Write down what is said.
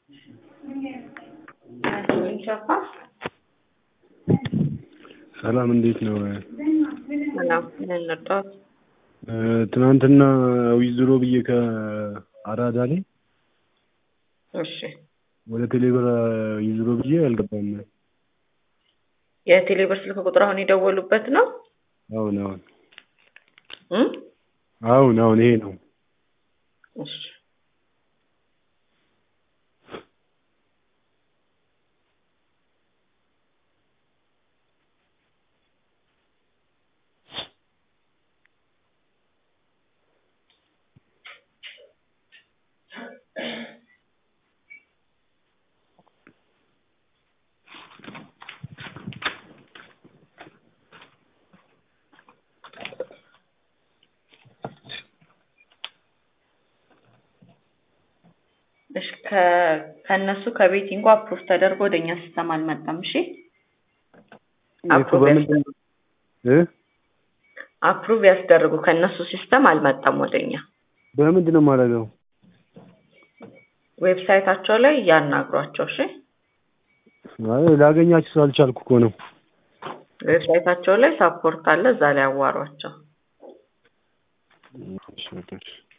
ሰላም እንዴት ነው? ሰላም ነንጣት ትናንትና ዊዝድሮ ብዬ ከአራዳ ላይ እሺ ወደ ቴሌብር ዊዝድሮ ብዬ አልገባም። የቴሌብር ስልክ ቁጥር አሁን የደወሉበት ነው? አሁን ይሄ ነው። እሺ ከነሱ ከቤቲንግ አፕሩቭ ተደርጎ ወደኛ ሲስተም አልመጣም። እሺ አፕሩቭ ያስደርጉ ከነሱ ሲስተም አልመጣም ወደኛ። በምንድን ነው የማደርገው? ዌብሳይታቸው ላይ ያናግሯቸው። እሺ ላገኛችሁ ስላልቻልኩ እኮ ነው። ዌብሳይታቸው ላይ ሳፖርት አለ፣ እዛ ላይ አዋሯቸው። እሺ